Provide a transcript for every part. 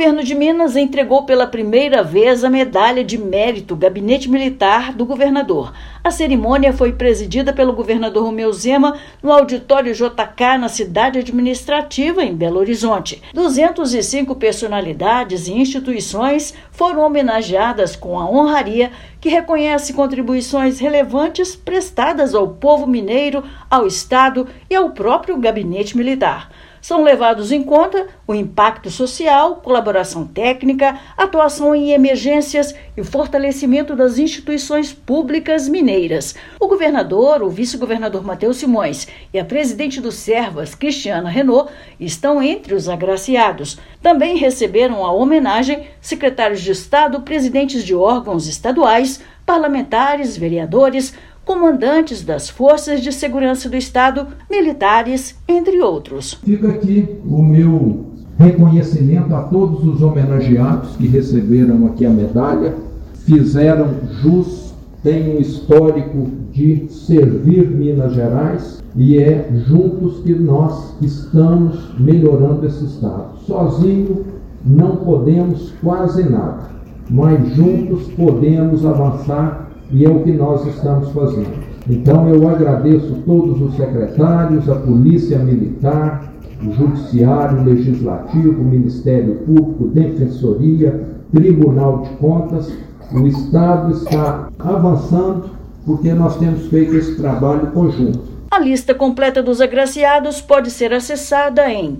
governo de Minas entregou pela primeira vez a medalha de mérito Gabinete Militar do governador. A cerimônia foi presidida pelo governador Romeu Zema no auditório JK, na cidade administrativa, em Belo Horizonte. 205 personalidades e instituições foram homenageadas com a honraria que reconhece contribuições relevantes prestadas ao povo mineiro, ao Estado e ao próprio Gabinete Militar. São levados em conta o impacto social, colaboração técnica, atuação em emergências e o fortalecimento das instituições públicas mineiras. O governador, o vice-governador Matheus Simões e a presidente do Servas, Cristiana Renault, estão entre os agraciados. Também receberam a homenagem secretários de Estado, presidentes de órgãos estaduais, parlamentares, vereadores, comandantes das Forças de Segurança do Estado, militares, entre outros. Fica aqui o meu reconhecimento a todos os homenageados que receberam aqui a medalha, fizeram jus, têm um histórico de servir Minas Gerais e é juntos que nós estamos melhorando esse Estado. Sozinho não podemos quase nada, mas juntos podemos avançar. E é o que nós estamos fazendo. Então eu agradeço todos os secretários, a Polícia Militar, o Judiciário, o Legislativo, o Ministério Público, Defensoria, Tribunal de Contas. O Estado está avançando porque nós temos feito esse trabalho conjunto. A lista completa dos agraciados pode ser acessada em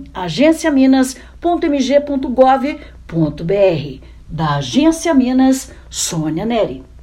agenciaminas.mg.gov.br. Da Agência Minas, Sônia Neri.